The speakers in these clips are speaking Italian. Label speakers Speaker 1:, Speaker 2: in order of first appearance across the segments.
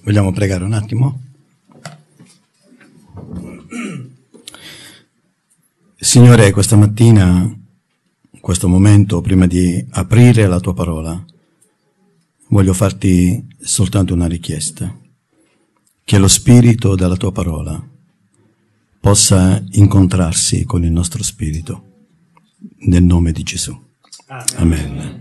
Speaker 1: Vogliamo pregare un attimo? Signore, questa mattina, in questo momento, prima di aprire la tua parola, voglio farti soltanto una richiesta: che lo spirito della tua parola possa incontrarsi con il nostro spirito, nel nome di Gesù. Amen.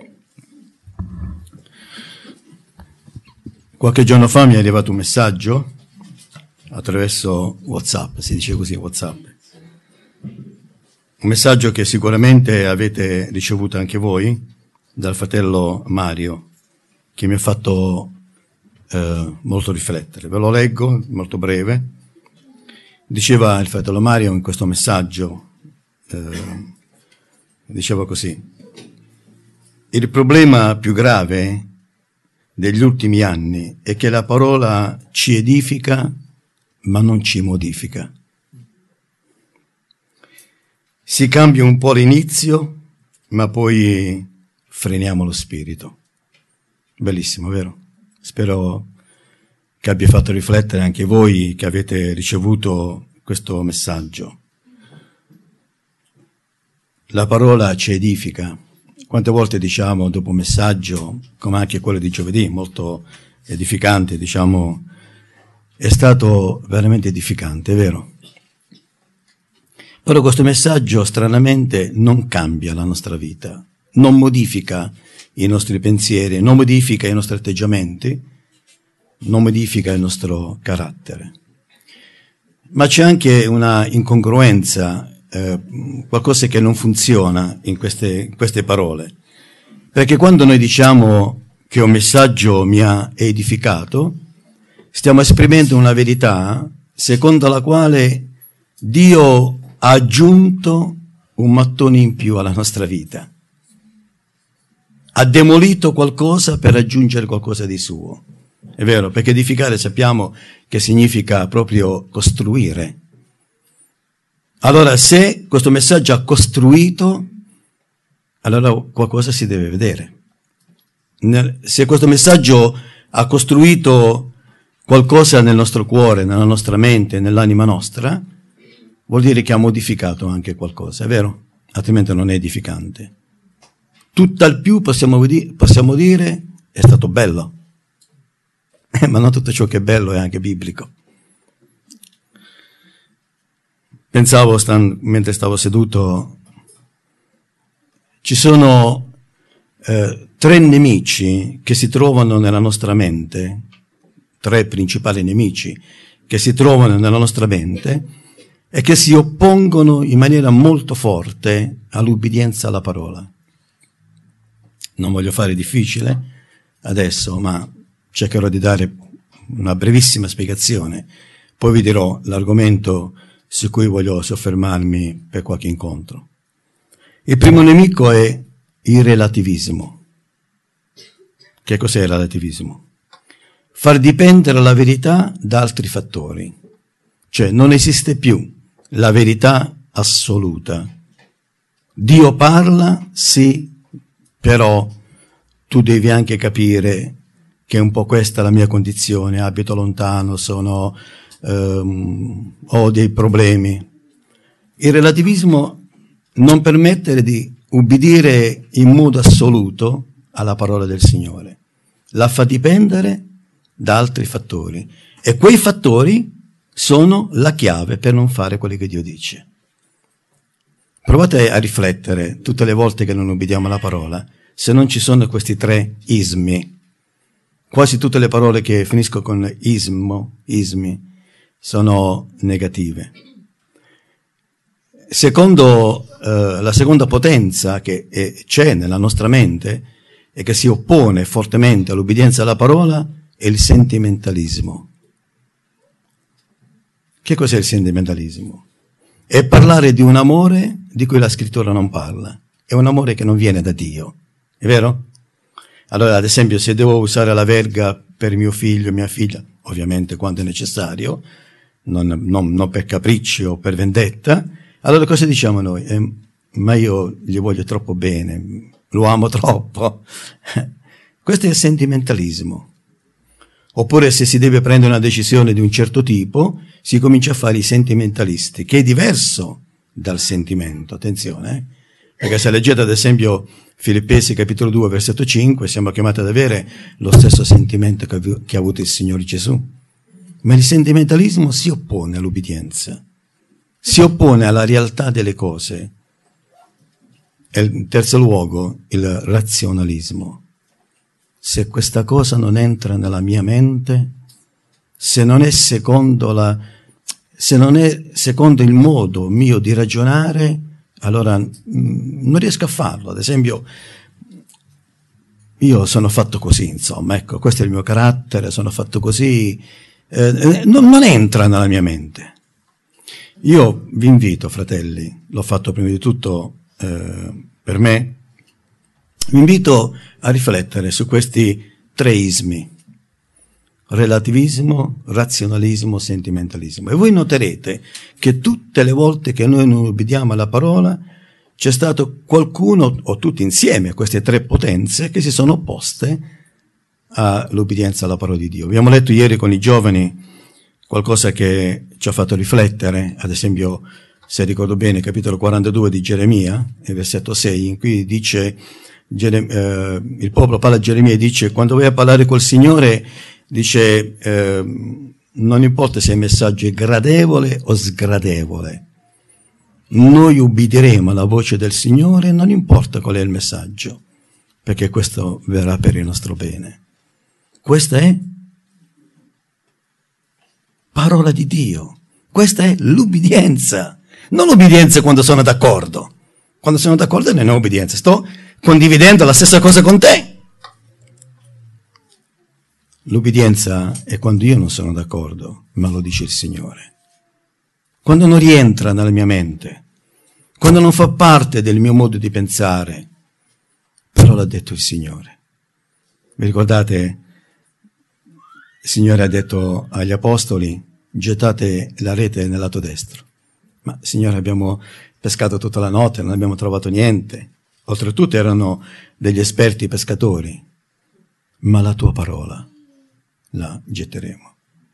Speaker 1: Qualche giorno fa mi è arrivato un messaggio attraverso WhatsApp, si dice così, WhatsApp. Un messaggio che sicuramente avete ricevuto anche voi, dal fratello Mario, che mi ha fatto molto riflettere. Ve lo leggo, molto breve. Diceva il fratello Mario in questo messaggio, diceva così: il problema più grave degli ultimi anni è che la parola ci edifica ma non ci modifica. Si cambia un po' l'inizio, ma poi freniamo lo spirito. Bellissimo, vero? Spero che abbia fatto riflettere anche voi che avete ricevuto questo messaggio. La parola ci edifica. Quante volte diciamo dopo un messaggio, come anche quello di giovedì, molto edificante, diciamo, è stato veramente edificante, è vero? Però questo messaggio stranamente non cambia la nostra vita, non modifica i nostri pensieri, non modifica i nostri atteggiamenti, non modifica il nostro carattere. Ma c'è anche una incongruenza, qualcosa che non funziona in queste parole. Perché quando noi diciamo che un messaggio mi ha edificato, stiamo esprimendo una verità secondo la quale Dio ha aggiunto un mattone in più alla nostra vita. Ha demolito qualcosa per aggiungere qualcosa di suo. È vero, perché edificare sappiamo che significa proprio costruire. Allora, se questo messaggio ha costruito, allora qualcosa si deve vedere. Se questo messaggio ha costruito qualcosa nel nostro cuore, nella nostra mente, nell'anima nostra, vuol dire che ha modificato anche qualcosa, è vero? Altrimenti non è edificante. Tutt'al più possiamo dire è stato bello, ma non tutto ciò che è bello è anche biblico. Pensavo, mentre stavo seduto, ci sono 3 nemici che si trovano nella nostra mente, 3 principali nemici che si trovano nella nostra mente e che si oppongono in maniera molto forte all'ubbidienza alla parola. Non voglio fare difficile adesso, ma cercherò di dare una brevissima spiegazione, poi vi dirò l'argomento su cui voglio soffermarmi per qualche incontro. Il primo nemico è il relativismo. Che cos'è il relativismo? Far dipendere la verità da altri fattori. Cioè non esiste più la verità assoluta. Dio parla, sì, però tu devi anche capire che è un po' questa la mia condizione, abito lontano, ho dei problemi. Il relativismo non permette di ubbidire in modo assoluto alla parola del Signore, la fa dipendere da altri fattori e quei fattori sono la chiave per non fare quello che Dio dice. Provate a riflettere tutte le volte che non ubbidiamo alla parola, se non ci sono questi 3 ismi. Quasi tutte le parole che finiscono con ismi, sono negative. Secondo la seconda potenza che c'è nella nostra mente e che si oppone fortemente all'ubbidienza alla parola è il sentimentalismo. Che cos'è il sentimentalismo? È parlare di un amore di cui la scrittura non parla. È un amore che non viene da Dio. È vero? Allora, ad esempio, se devo usare la verga per mio figlio o mia figlia, ovviamente quando è necessario, non per capriccio o per vendetta, allora cosa diciamo noi? Ma io gli voglio troppo bene, lo amo troppo. Questo è il sentimentalismo. Oppure se si deve prendere una decisione di un certo tipo, si comincia a fare i sentimentalisti, che è diverso dal sentimento, attenzione, perché se leggete ad esempio Filippesi capitolo 2 versetto 5, siamo chiamati ad avere lo stesso sentimento che ha avuto il Signore Gesù. Ma il sentimentalismo si oppone all'ubbidienza, si oppone alla realtà delle cose. E in terzo luogo, il razionalismo. Se questa cosa non entra nella mia mente, se non è secondo il modo mio di ragionare, allora non riesco a farlo. Ad esempio, io sono fatto così, insomma, ecco, questo è il mio carattere, sono fatto così, non entra nella mia mente. Io vi invito, fratelli, l'ho fatto prima di tutto per me, vi invito a riflettere su questi tre ismi: relativismo, razionalismo, sentimentalismo. E voi noterete che tutte le volte che noi non obbediamo alla parola c'è stato qualcuno, o tutti insieme, queste tre potenze che si sono opposte all'obbedienza alla parola di Dio. Abbiamo letto ieri con i giovani qualcosa che ci ha fatto riflettere, ad esempio, se ricordo bene, capitolo 42 di Geremia, versetto 6, in cui dice, il popolo parla a Geremia e dice: quando vai a parlare col Signore, dice, non importa se il messaggio è gradevole o sgradevole, noi ubbidiremo alla voce del Signore, non importa qual è il messaggio, perché questo verrà per il nostro bene. Questa è parola di Dio, questa è l'ubbidienza, non l'ubbidienza quando sono d'accordo. Quando sono d'accordo non è obbedienza, sto condividendo la stessa cosa con te. L'ubbidienza è quando io non sono d'accordo, ma lo dice il Signore. Quando non rientra nella mia mente, quando non fa parte del mio modo di pensare, però l'ha detto il Signore. Vi ricordate? Il Signore ha detto agli apostoli: gettate la rete nel lato destro. Ma Signore, abbiamo pescato tutta la notte, non abbiamo trovato niente. Oltretutto erano degli esperti pescatori. Ma la tua parola la getteremo.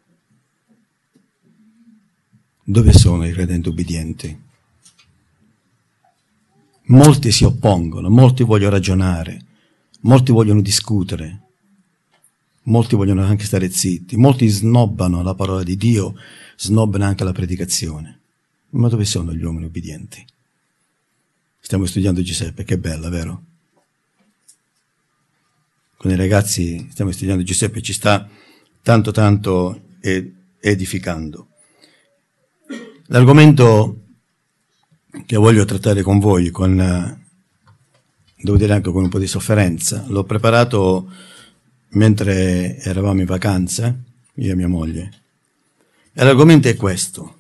Speaker 1: Dove sono i credenti ubbidienti? Molti si oppongono, molti vogliono ragionare, molti vogliono discutere, molti vogliono anche stare zitti, molti snobbano la parola di Dio, snobbano anche la predicazione. Ma dove sono gli uomini ubbidienti? Stiamo studiando Giuseppe, che bella, vero? Con i ragazzi stiamo studiando Giuseppe, ci sta tanto edificando. L'argomento che voglio trattare con voi, devo dire anche con un po' di sofferenza, l'ho preparato mentre eravamo in vacanza, io e mia moglie. E l'argomento è questo: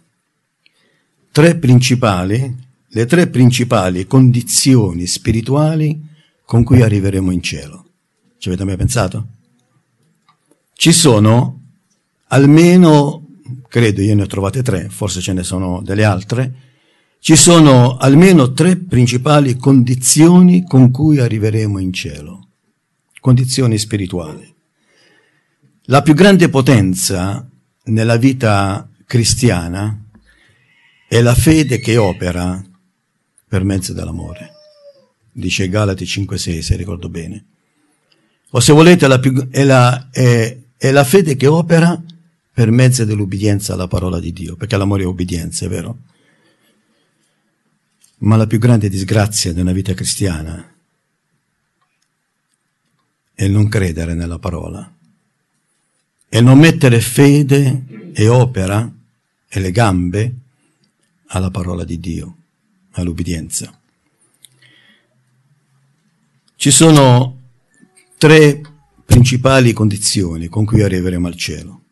Speaker 1: le tre principali condizioni spirituali con cui arriveremo in cielo. Ci avete mai pensato? Ci sono almeno, credo, io ne ho trovate tre, forse ce ne sono delle altre, ci sono almeno tre principali condizioni con cui arriveremo in cielo, condizioni spirituali. La più grande potenza nella vita cristiana è la fede che opera per mezzo dell'amore, dice Galati 5,6, se ricordo bene. O se volete, è la fede che opera per mezzo dell'ubbidienza alla parola di Dio, perché l'amore è ubbidienza, è vero? Ma la più grande disgrazia di una vita cristiana è il non credere nella parola, è il non mettere fede e opera e le gambe alla parola di Dio, all'ubbidienza. Ci sono tre principali condizioni con cui arriveremo al cielo.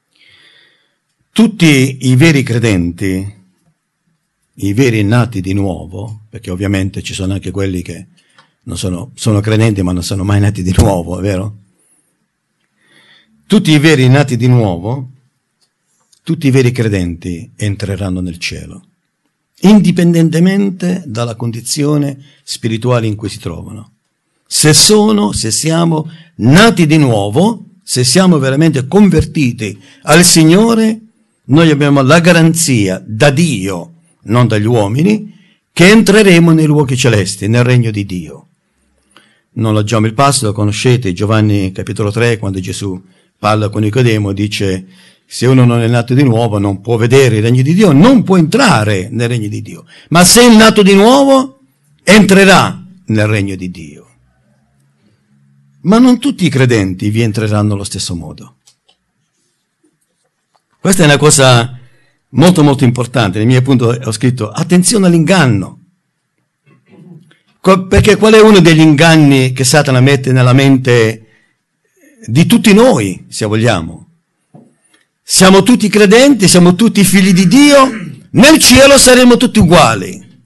Speaker 1: Tutti i veri credenti, i veri nati di nuovo, perché ovviamente ci sono anche quelli che non sono credenti ma non sono mai nati di nuovo, è vero? Tutti i veri nati di nuovo, tutti i veri credenti entreranno nel cielo, indipendentemente dalla condizione spirituale in cui si trovano. Se siamo nati di nuovo, se siamo veramente convertiti al Signore, noi abbiamo la garanzia da Dio, non dagli uomini, che entreremo nei luoghi celesti, nel regno di Dio. Non leggiamo il passo, lo conoscete, Giovanni capitolo 3, quando Gesù parla con Nicodemo, dice: se uno non è nato di nuovo non può vedere il regno di Dio, non può entrare nel regno di Dio. Ma se è nato di nuovo, entrerà nel regno di Dio. Ma non tutti i credenti vi entreranno allo stesso modo. Questa è una cosa molto molto importante. Nel mio appunto ho scritto: attenzione all'inganno. Perché qual è uno degli inganni che Satana mette nella mente di tutti noi, se vogliamo? Siamo tutti credenti, siamo tutti figli di Dio, nel cielo saremo tutti uguali.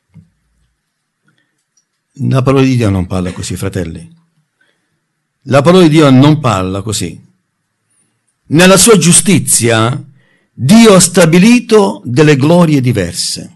Speaker 1: La parola di Dio non parla così, fratelli. La parola di Dio non parla così. Nella sua giustizia Dio ha stabilito delle glorie diverse.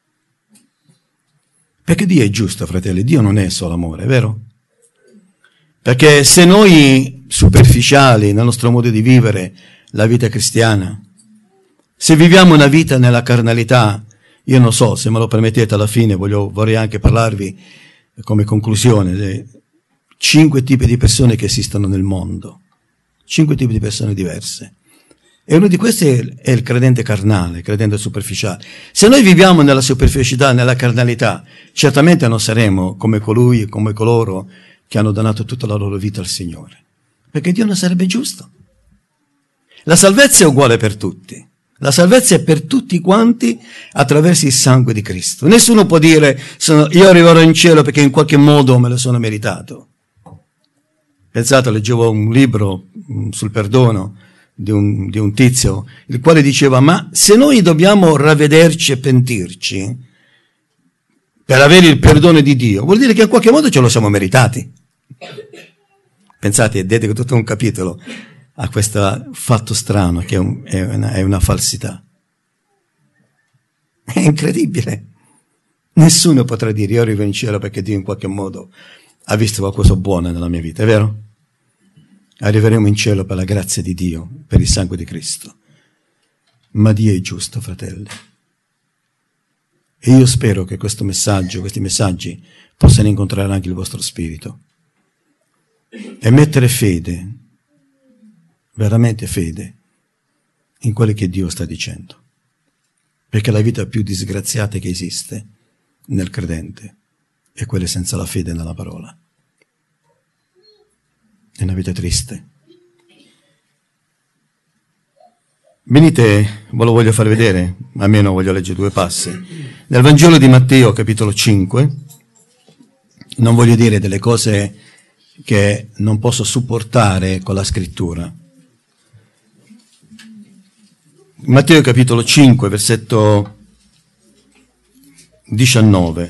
Speaker 1: Perché Dio è giusto, fratelli, Dio non è solo amore, è vero? Perché se noi superficiali nel nostro modo di vivere la vita cristiana, se viviamo una vita nella carnalità, io non so, se me lo permettete alla fine vorrei anche parlarvi come conclusione dei 5 tipi di persone che esistono nel mondo, 5 tipi di persone diverse. E uno di questi è il credente carnale, il credente superficiale. Se noi viviamo nella superficialità, nella carnalità, certamente non saremo come colui, come coloro che hanno donato tutta la loro vita al Signore. Perché Dio non sarebbe giusto. La salvezza è uguale per tutti. La salvezza è per tutti quanti attraverso il sangue di Cristo. Nessuno può dire: io arriverò in cielo perché in qualche modo me lo sono meritato. Pensate, leggevo un libro sul perdono di un tizio, il quale diceva: ma se noi dobbiamo ravvederci e pentirci per avere il perdono di Dio, vuol dire che in qualche modo ce lo siamo meritati. Pensate, dedico tutto un capitolo a questo fatto strano che è una falsità. È incredibile. Nessuno potrà dire: io arrivo in cielo perché Dio in qualche modo ha visto qualcosa buono nella mia vita, è vero? Arriveremo in cielo per la grazia di Dio, per il sangue di Cristo. Ma Dio è giusto, fratelli. E io spero che questi messaggi possano incontrare anche il vostro spirito e mettere fede, veramente fede, in quello che Dio sta dicendo. Perché la vita più disgraziata che esiste nel credente è quella senza la fede nella parola. È una vita triste. Venite, ve lo voglio far vedere, almeno voglio leggere 2 passi. Nel Vangelo di Matteo, capitolo 5, non voglio dire delle cose che non posso supportare con la scrittura. Matteo, capitolo 5, versetto 19.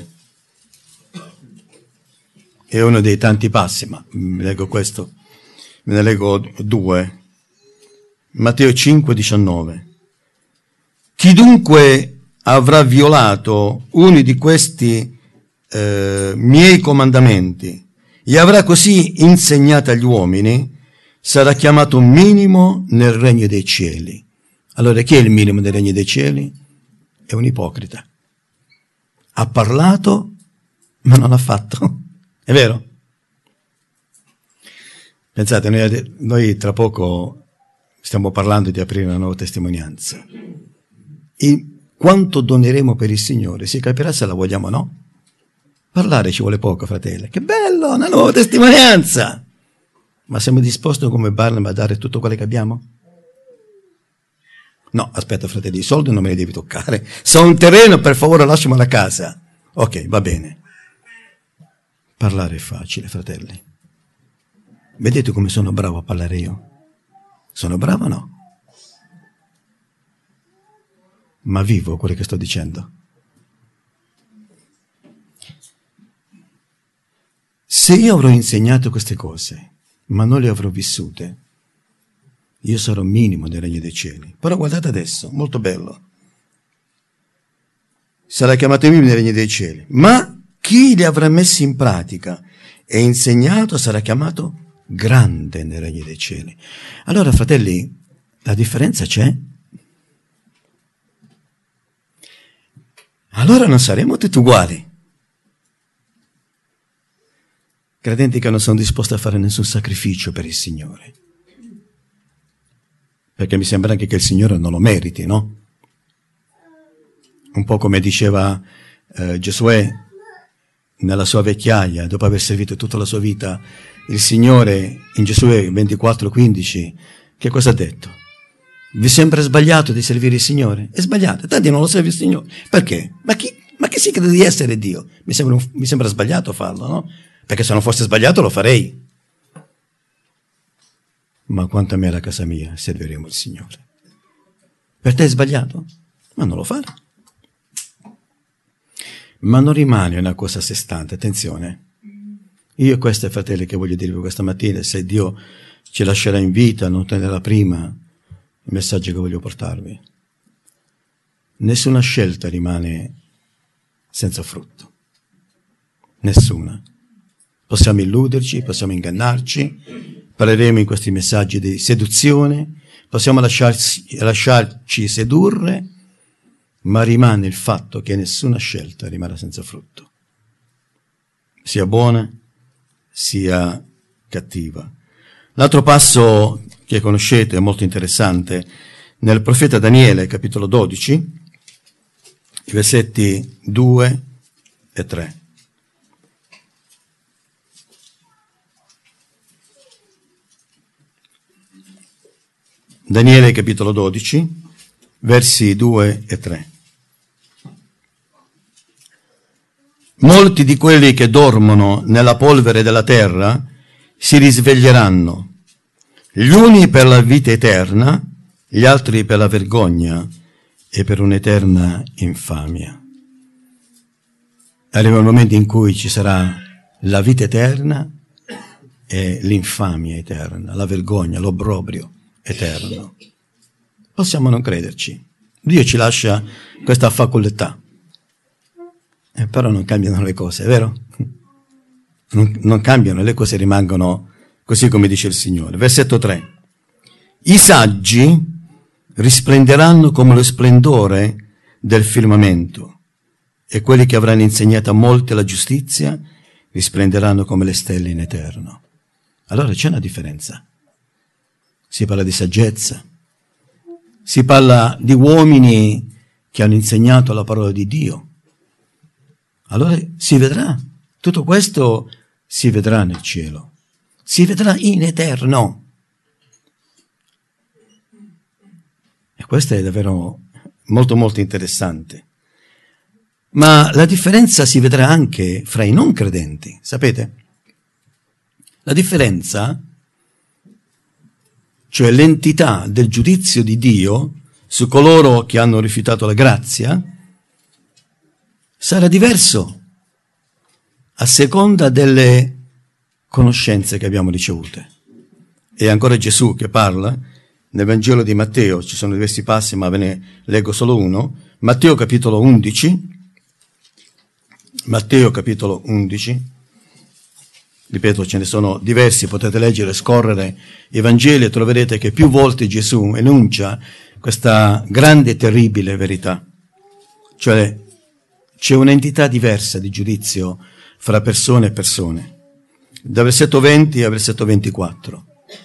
Speaker 1: È uno dei tanti passi, ma leggo questo. Me ne leggo 2. Matteo 5, 19. Chi dunque avrà violato uno di questi miei comandamenti e avrà così insegnato agli uomini, sarà chiamato minimo nel regno dei cieli. Allora, chi è il minimo nel regno dei cieli? È un ipocrita. Ha parlato, ma non ha fatto. È vero? Pensate, noi tra poco stiamo parlando di aprire una nuova testimonianza. E quanto doneremo per il Signore si capirà se la vogliamo o no. Parlare ci vuole poco, fratelli. Che bello, una nuova testimonianza! Ma siamo disposti come Barnaba a dare tutto quello che abbiamo? No, aspetta, fratelli, i soldi non me li devi toccare. Se ho un terreno, per favore, lasciamelo a casa. Ok, va bene. Parlare è facile, fratelli. Vedete come sono bravo a parlare io? Sono bravo o no? Ma vivo quello che sto dicendo. Se io avrò insegnato queste cose, ma non le avrò vissute, io sarò minimo nel regno dei cieli. Però guardate adesso, molto bello. Sarà chiamato minimo nel regno dei cieli. Ma chi li avrà messi in pratica e insegnato sarà chiamato grande nel regno dei cieli. Allora, fratelli, la differenza c'è? Allora non saremo tutti uguali. Credenti che non sono disposti a fare nessun sacrificio per il Signore. Perché mi sembra anche che il Signore non lo meriti, no? Un po' come diceva Giosuè nella sua vecchiaia, dopo aver servito tutta la sua vita, il Signore in Giosuè 24:15, che cosa ha detto? Vi sembra sbagliato di servire il Signore? È sbagliato, tanti non lo serve il Signore. Perché? Ma chi si crede di essere Dio? Mi sembra sbagliato farlo, no? Perché se non fosse sbagliato lo farei. Ma quanto a me e alla casa mia serviremo il Signore. Per te è sbagliato? Ma non lo fare. Ma non rimane una cosa a sé stante, attenzione. Io questi fratelli che voglio dirvi questa mattina, se Dio ci lascerà in vita, non tenera prima, il messaggio che voglio portarvi. Nessuna scelta rimane senza frutto. Nessuna. Possiamo illuderci, possiamo ingannarci, parleremo in questi messaggi di seduzione, possiamo lasciarci sedurre, ma rimane il fatto che nessuna scelta rimarrà senza frutto, sia buona sia cattiva. L'altro passo che conoscete è molto interessante, nel profeta Daniele, capitolo 12, i versetti 2 e 3. Daniele, capitolo 12, versi 2 e 3. Molti di quelli che dormono nella polvere della terra si risveglieranno, gli uni per la vita eterna, gli altri per la vergogna e per un'eterna infamia. Arriva il momento in cui ci sarà la vita eterna e l'infamia eterna, la vergogna, l'obbrobrio eterno. Possiamo non crederci. Dio ci lascia questa facoltà. Però non cambiano le cose, vero? Non cambiano, le cose rimangono così come dice il Signore. Versetto 3. I saggi risplenderanno come lo splendore del firmamento, e quelli che avranno insegnato a molti la giustizia risplenderanno come le stelle in eterno. Allora c'è una differenza. Si parla di saggezza, si parla di uomini che hanno insegnato la parola di Dio. Allora si vedrà, tutto questo si vedrà nel cielo, si vedrà in eterno. E questo è davvero molto molto interessante. Ma la differenza si vedrà anche fra i non credenti, sapete? La differenza, cioè l'entità del giudizio di Dio su coloro che hanno rifiutato la grazia, sarà diverso a seconda delle conoscenze che abbiamo ricevute. È ancora Gesù che parla nel Vangelo di Matteo, ci sono diversi passi ma ve ne leggo solo uno. Matteo capitolo 11, ripeto, ce ne sono diversi, potete leggere, scorrere i Vangeli e troverete che più volte Gesù enuncia questa grande e terribile verità. Cioè c'è un'entità diversa di giudizio fra persone e persone. Da versetto 20 a versetto 24.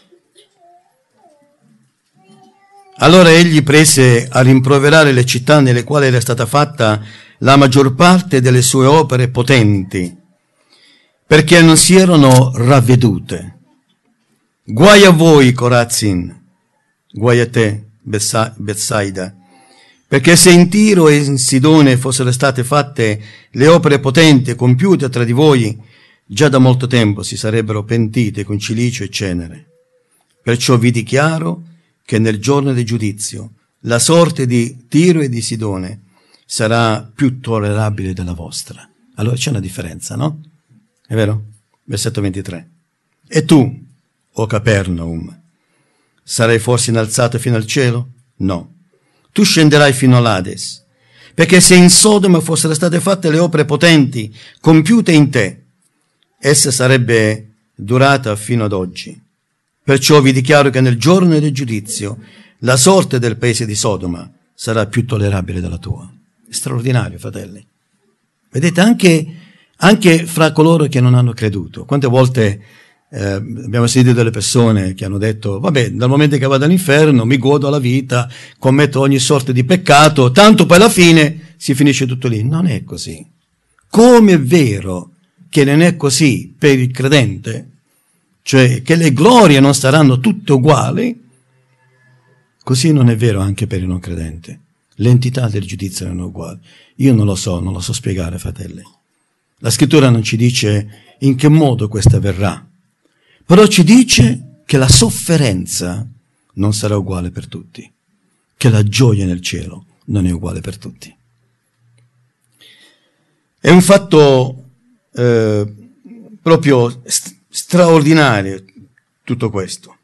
Speaker 1: Allora egli prese a rimproverare le città nelle quali era stata fatta la maggior parte delle sue opere potenti, perché non si erano ravvedute. Guai a voi, Corazin, guai a te, Betsaida, perché se in Tiro e in Sidone fossero state fatte le opere potenti e compiute tra di voi, già da molto tempo si sarebbero pentite con cilicio e cenere. Perciò vi dichiaro che nel giorno del giudizio la sorte di Tiro e di Sidone sarà più tollerabile della vostra. Allora c'è una differenza, no? È vero? Versetto 23. E tu, o Capernaum, sarai forse innalzato fino al cielo? No. Tu scenderai fino all'Ades, perché se in Sodoma fossero state fatte le opere potenti compiute in te, essa sarebbe durata fino ad oggi. Perciò vi dichiaro che nel giorno del giudizio la sorte del paese di Sodoma sarà più tollerabile della tua. È straordinario, fratelli. Vedete, anche fra coloro che non hanno creduto. Quante volte abbiamo sentito delle persone che hanno detto: vabbè, dal momento che vado all'inferno mi godo la vita, commetto ogni sorta di peccato, tanto poi alla fine si finisce tutto lì. Non è così. Come è vero che non è così per il credente, cioè che le glorie non saranno tutte uguali, così non è vero anche per il non credente. L'entità del giudizio non è uguale. Io non lo so spiegare, fratelli. La scrittura non ci dice in che modo questa avverrà, però ci dice che la sofferenza non sarà uguale per tutti, che la gioia nel cielo non è uguale per tutti. È un fatto proprio straordinario tutto questo.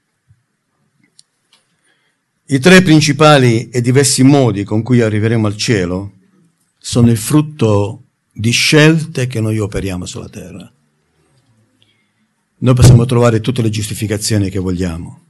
Speaker 1: I tre principali e diversi modi con cui arriveremo al cielo sono il frutto di scelte che noi operiamo sulla terra. Noi possiamo trovare tutte le giustificazioni che vogliamo,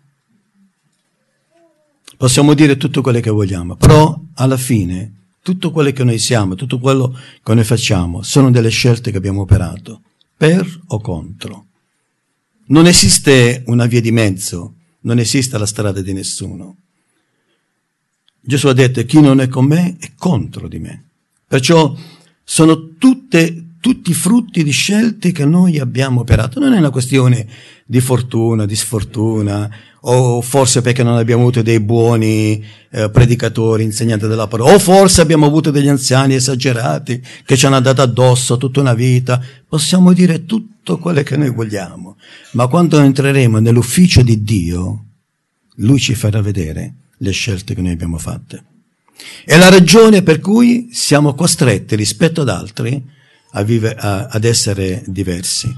Speaker 1: possiamo dire tutto quello che vogliamo, però alla fine tutto quello che noi siamo, tutto quello che noi facciamo sono delle scelte che abbiamo operato, per o contro. Non esiste una via di mezzo, non esiste la strada di nessuno. Gesù ha detto: chi non è con me è contro di me. Perciò sono tutti frutti di scelte che noi abbiamo operato. Non è una questione di fortuna, di sfortuna, o forse perché non abbiamo avuto dei buoni predicatori, insegnanti della parola, o forse abbiamo avuto degli anziani esagerati che ci hanno andato addosso tutta una vita. Possiamo dire tutto quello che noi vogliamo, ma quando entreremo nell'ufficio di Dio, Lui ci farà vedere le scelte che noi abbiamo fatte. È la ragione per cui siamo costretti rispetto ad altri ad essere diversi.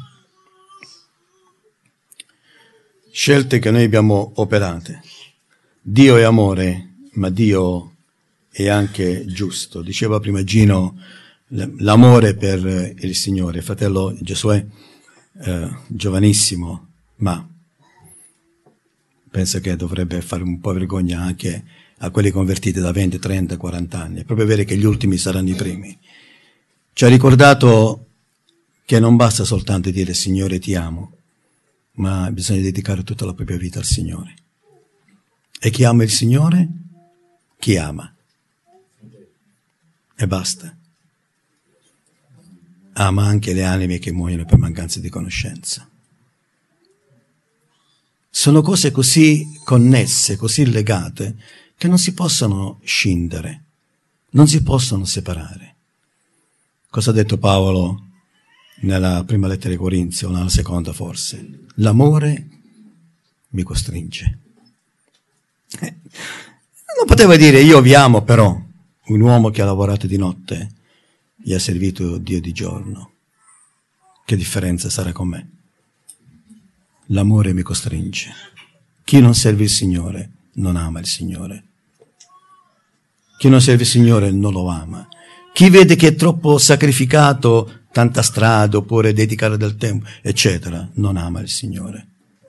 Speaker 1: Scelte che noi abbiamo operate. Dio è amore, ma Dio è anche giusto. Diceva prima Gino, l'amore per il Signore. Fratello Giosuè, giovanissimo, ma penso che dovrebbe fare un po' vergogna anche a quelli convertiti da 20, 30, 40 anni. È proprio vero che gli ultimi saranno i primi. Ci ha ricordato che non basta soltanto dire Signore ti amo, ma bisogna dedicare tutta la propria vita al Signore. E chi ama il Signore? Chi ama. E basta. Ama anche le anime che muoiono per mancanza di conoscenza. Sono cose così connesse, così legate, che non si possono scindere, non si possono separare. Cosa ha detto Paolo nella prima lettera ai Corinzi, o nella seconda forse? L'amore mi costringe. Non poteva dire io vi amo, però un uomo che ha lavorato di notte gli ha servito Dio di giorno. Che differenza sarà con me? L'amore mi costringe. Chi non serve il Signore non ama il Signore. Chi non serve il Signore non lo ama. Chi vede che è troppo sacrificato, tanta strada, oppure dedicare del tempo, eccetera, non ama il Signore.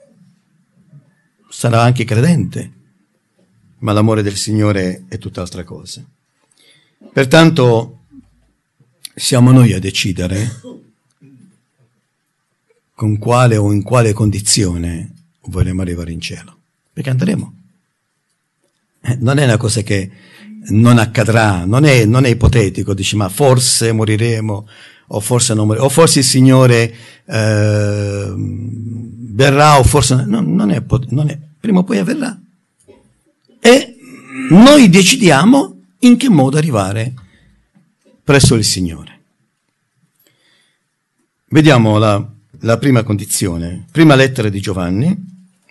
Speaker 1: Sarà anche credente, ma l'amore del Signore è tutt'altra cosa. Pertanto siamo noi a decidere con quale o in quale condizione vogliamo arrivare in cielo, perché andremo. Non è una cosa che non accadrà, non è ipotetico, dici ma forse moriremo, o forse non moriremo, o forse il Signore verrà, o forse non è, prima o poi avverrà. E noi decidiamo in che modo arrivare presso il Signore. Vediamo la prima condizione, prima lettera di Giovanni.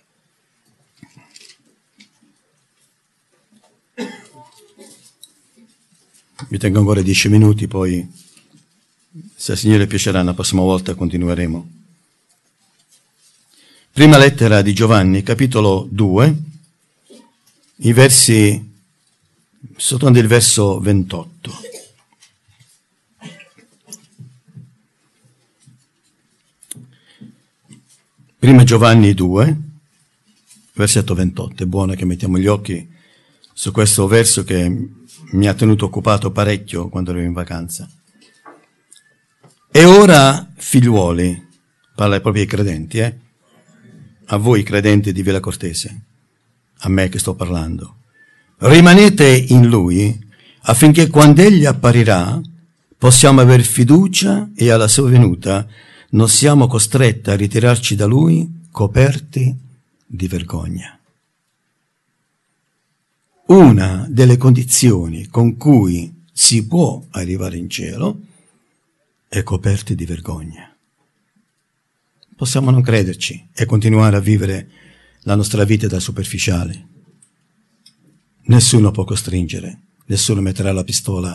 Speaker 1: Mi tengo ancora 10 minuti, poi se al Signore piacerà la prossima volta continueremo. Prima lettera di Giovanni, capitolo 2, i versi, soltanto il verso 28. 1 Giovanni 2, versetto 28. È buono che mettiamo gli occhi su questo verso che mi ha tenuto occupato parecchio quando ero in vacanza. E ora, figliuoli, parla proprio ai credenti, a voi credenti di Villa Cortese, a me che sto parlando. Rimanete in Lui affinché quando Egli apparirà possiamo aver fiducia e alla sua venuta non siamo costretti a ritirarci da Lui coperti di vergogna. Una delle condizioni con cui si può arrivare in cielo è coperti di vergogna. Possiamo non crederci e continuare a vivere la nostra vita da superficiali. Nessuno può costringere, nessuno metterà la pistola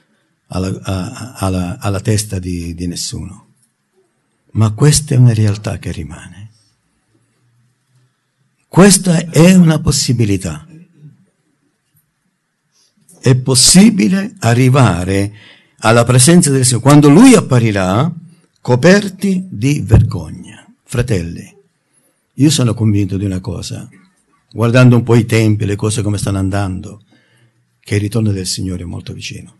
Speaker 1: alla testa di nessuno. Ma questa è una realtà che rimane. Questa è una possibilità. È possibile arrivare alla presenza del Signore quando Lui apparirà coperti di vergogna. Fratelli, io sono convinto di una cosa, guardando un po' i tempi, le cose come stanno andando, che il ritorno del Signore è molto vicino.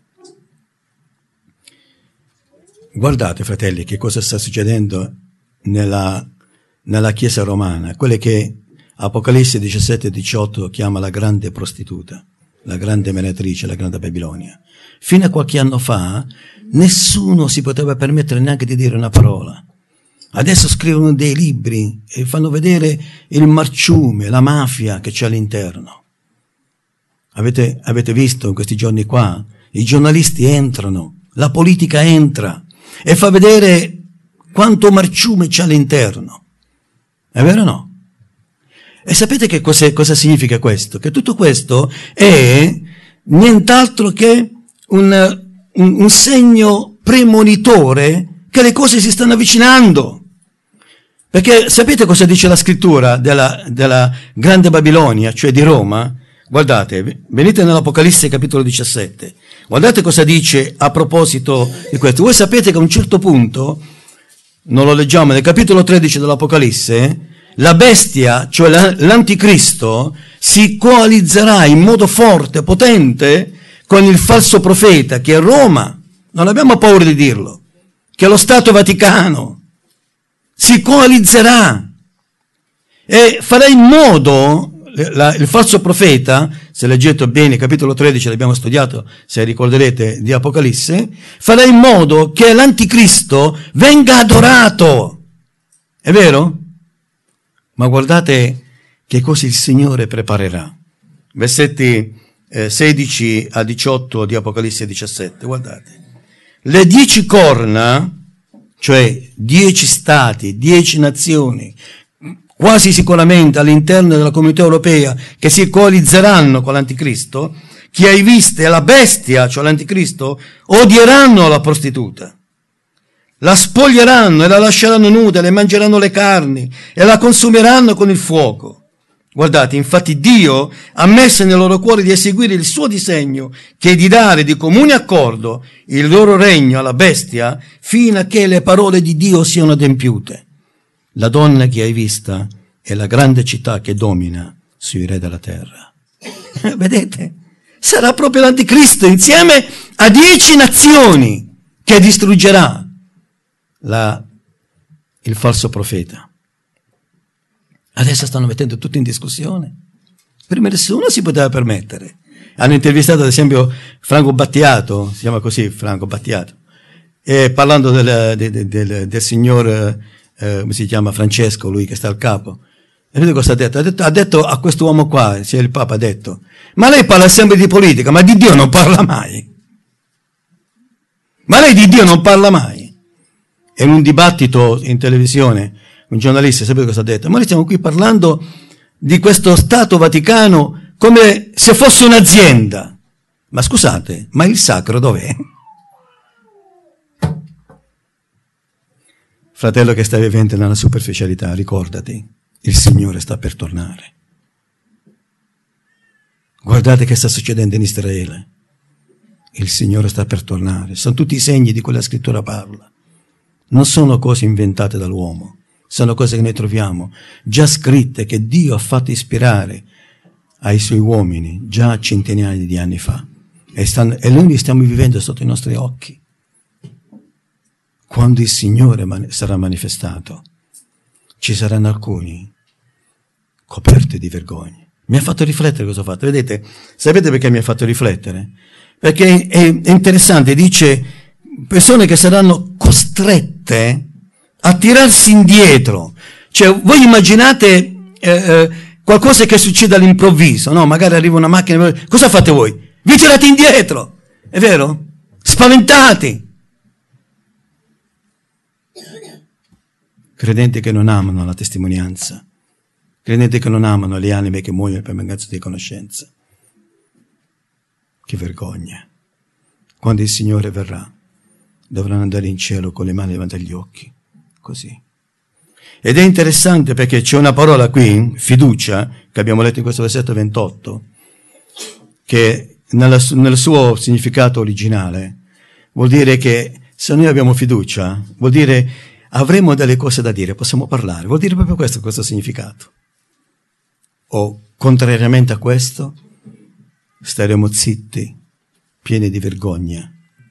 Speaker 1: Guardate, fratelli, che cosa sta succedendo nella Chiesa romana, quelle che Apocalisse 17 e 18 chiama la grande prostituta, la grande menatrice, la grande Babilonia. Fino a qualche anno fa nessuno si poteva permettere neanche di dire una parola. Adesso scrivono dei libri e fanno vedere il marciume, la mafia che c'è all'interno. Avete visto in questi giorni qua? I giornalisti entrano, la politica entra e fa vedere quanto marciume c'è all'interno. È vero o no? E sapete che cosa significa questo? Che tutto questo è nient'altro che un segno premonitore che le cose si stanno avvicinando. Perché sapete cosa dice la scrittura della grande Babilonia, cioè di Roma? Guardate, venite nell'Apocalisse capitolo 17, guardate cosa dice a proposito di questo. Voi sapete che a un certo punto, non lo leggiamo, nel capitolo 13 dell'Apocalisse, la bestia, cioè l'anticristo, si coalizzerà in modo forte, potente, con il falso profeta, che è Roma, non abbiamo paura di dirlo, che è lo Stato Vaticano, si coalizzerà e farà in modo, il falso profeta, se leggete bene, capitolo 13, l'abbiamo studiato, se ricorderete, di Apocalisse, farà in modo che l'anticristo venga adorato. È vero? Ma guardate che cosa il Signore preparerà. Versetti 16 a 18 di Apocalisse 17, guardate. Le 10 corna, cioè 10 stati, 10 nazioni, quasi sicuramente all'interno della comunità europea, che si coalizzeranno con l'anticristo, chi hai viste la bestia, cioè l'anticristo, odieranno la prostituta. La spoglieranno e la lasceranno nuda, le mangeranno le carni e la consumeranno con il fuoco. Guardate, infatti Dio ha messo nel loro cuore di eseguire il suo disegno, che è di dare di comune accordo il loro regno alla bestia, fino a che le parole di Dio siano adempiute. La donna che hai vista è la grande città che domina sui re della terra. Vedete? Sarà proprio l'anticristo insieme a 10 nazioni che distruggerà il falso profeta. Adesso stanno mettendo tutto in discussione. Prima nessuno si poteva permettere. Hanno intervistato ad esempio Franco Battiato, si chiama così Franco Battiato, e parlando del signor, come si chiama, Francesco, lui che sta al capo. E vedete cosa ha detto? Ha detto a quest'uomo qua, cioè il Papa ha detto, ma lei parla sempre di politica, ma di Dio non parla mai. Ma lei di Dio non parla mai. E in un dibattito in televisione, un giornalista, sapete cosa ha detto? Ma noi stiamo qui parlando di questo Stato Vaticano come se fosse un'azienda. Ma scusate, ma il sacro dov'è? Fratello che stai vivendo nella superficialità, ricordati, il Signore sta per tornare. Guardate che sta succedendo in Israele. Il Signore sta per tornare. Sono tutti i segni di quella scrittura parla. Non sono cose inventate dall'uomo, Sono cose che noi troviamo già scritte, che Dio ha fatto ispirare ai suoi uomini già centinaia di anni fa. E noi li stiamo vivendo sotto i nostri occhi. Quando il Signore sarà manifestato, ci saranno alcuni coperti di vergogna. Mi ha fatto riflettere cosa ho fatto. Vedete, sapete perché mi ha fatto riflettere? Perché è interessante, dice, persone che saranno costrette a tirarsi indietro. Cioè, voi immaginate qualcosa che succede all'improvviso, no? Magari arriva una macchina, cosa fate voi? Vi tirate indietro, è vero? Spaventati. Credenti che non amano la testimonianza, credenti che non amano le anime che muoiono per mancanza di conoscenza. Che vergogna. Quando il Signore verrà, dovranno andare in cielo con le mani davanti agli occhi, così. Ed è interessante perché c'è una parola qui, fiducia, che abbiamo letto in questo versetto 28, che nel suo significato originale vuol dire che se noi abbiamo fiducia, vuol dire avremo delle cose da dire, possiamo parlare, vuol dire proprio questo significato. O contrariamente a questo, staremo zitti, pieni di vergogna.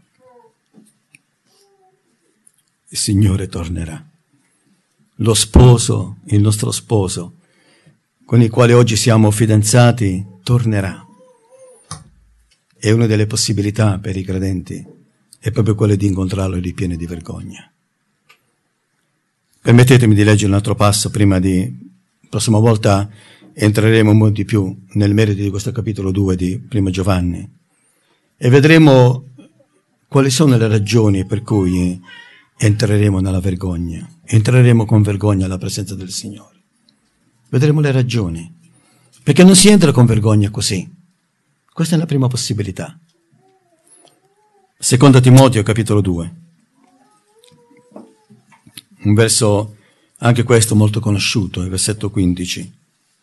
Speaker 1: Il Signore tornerà. Lo sposo, il nostro sposo, con il quale oggi siamo fidanzati, tornerà. E una delle possibilità per i credenti è proprio quella di incontrarlo ripieni di vergogna. Permettetemi di leggere un altro passo prima di... prossima volta entreremo un po' di più nel merito di questo capitolo 2 di Primo Giovanni e vedremo quali sono le ragioni per cui entreremo nella vergogna, entreremo con vergogna alla presenza del Signore. Vedremo le ragioni, perché non si entra con vergogna così. Questa è la prima possibilità. Seconda Timoteo, capitolo 2. Un verso, anche questo molto conosciuto, il versetto 15.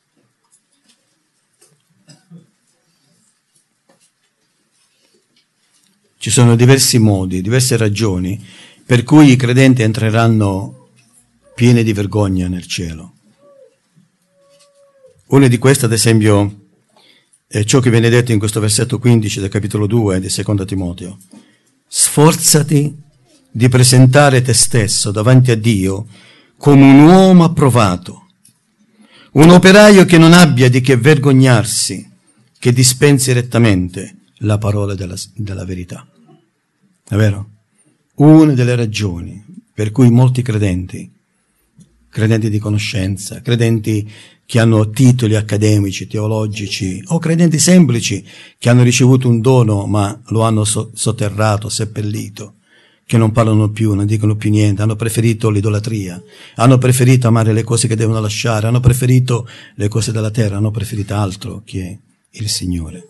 Speaker 1: Ci sono diversi modi, diverse ragioni per cui i credenti entreranno pieni di vergogna nel cielo. Una di queste, ad esempio, è ciò che viene detto in questo versetto 15 del capitolo 2 di Seconda Timoteo. Sforzati di presentare te stesso davanti a Dio come un uomo approvato, un operaio che non abbia di che vergognarsi, che dispensi rettamente la parola della verità. È vero? Una delle ragioni per cui molti credenti di conoscenza, credenti che hanno titoli accademici, teologici, o credenti semplici che hanno ricevuto un dono ma lo hanno sotterrato, seppellito, che non parlano più, non dicono più niente, hanno preferito l'idolatria, hanno preferito amare le cose che devono lasciare, hanno preferito le cose della terra, hanno preferito altro che il Signore.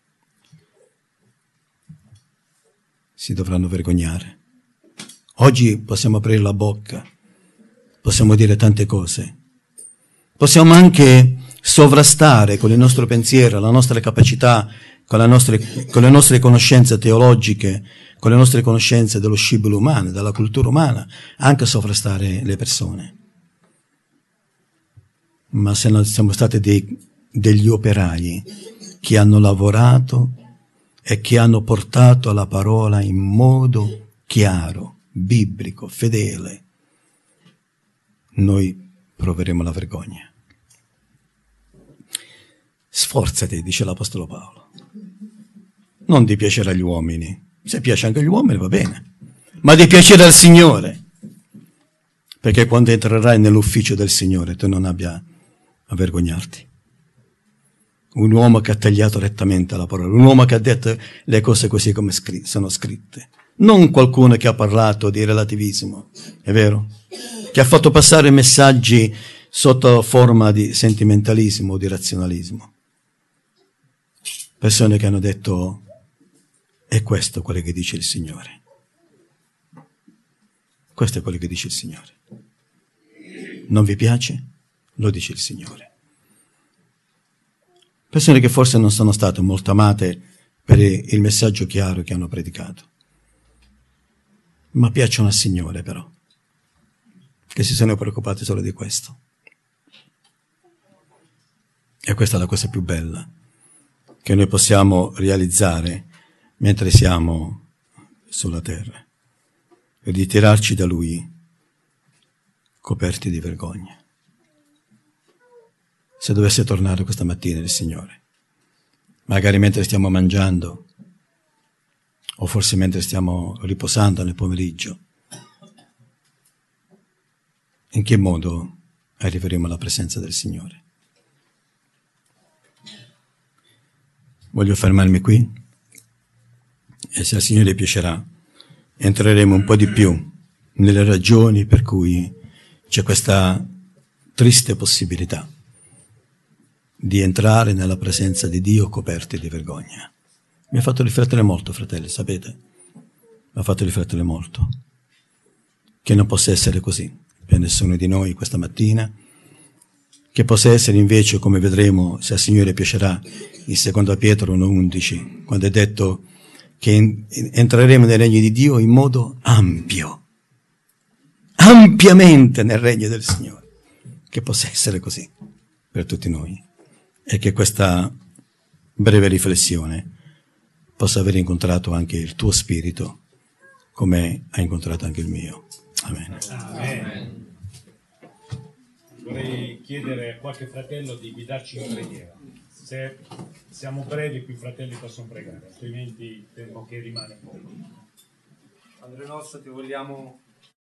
Speaker 1: Si dovranno vergognare. Oggi possiamo aprire la bocca, possiamo dire tante cose, possiamo anche sovrastare con il nostro pensiero, la nostra capacità, con le nostre conoscenze teologiche, con le nostre conoscenze dello scibile umano, della cultura umana, anche sovrastare le persone. Ma se non siamo stati degli operai che hanno lavorato e che hanno portato la parola in modo chiaro, biblico, fedele, noi proveremo la vergogna. Sforzati, dice l'Apostolo Paolo, non di piacere agli uomini, se piace anche agli uomini va bene, ma di piacere al Signore, perché quando entrerai nell'ufficio del Signore tu non abbia a vergognarti. Un uomo che ha tagliato rettamente la parola, un uomo che ha detto le cose così come sono scritte, non qualcuno che ha parlato di relativismo, è vero? Che ha fatto passare messaggi sotto forma di sentimentalismo o di razionalismo. Persone che hanno detto, è questo quello che dice il Signore. Questo è quello che dice il Signore. Non vi piace? Lo dice il Signore. Persone che forse non sono state molto amate per il messaggio chiaro che hanno predicato, ma piacciono al Signore però. che si sono preoccupati solo di questo. E questa è la cosa più bella che noi possiamo realizzare mentre siamo sulla terra, e ritirarci da Lui coperti di vergogna. Se dovesse tornare questa mattina il Signore, magari mentre stiamo mangiando, o forse mentre stiamo riposando nel pomeriggio, in che modo arriveremo alla presenza del Signore? Voglio fermarmi qui e, se al Signore piacerà, entreremo un po' di più nelle ragioni per cui c'è questa triste possibilità di entrare nella presenza di Dio coperti di vergogna. Mi ha fatto riflettere molto, fratelli, sapete? Mi ha fatto riflettere molto. Che non possa essere così per nessuno di noi questa mattina, che possa essere invece, come vedremo, se al Signore piacerà, in 2 Pietro 1,11, quando è detto che entreremo nel regno di Dio in modo ampio, ampiamente nel regno del Signore. Che possa essere così per tutti noi, e che questa breve riflessione possa aver incontrato anche il tuo spirito, come ha incontrato anche il mio. Amen.
Speaker 2: Amen. Vorrei chiedere a qualche fratello di guidarci in preghiera. Se siamo brevi, qui i fratelli possono pregare, altrimenti il tempo che rimane.
Speaker 3: Padre nostro, ti vogliamo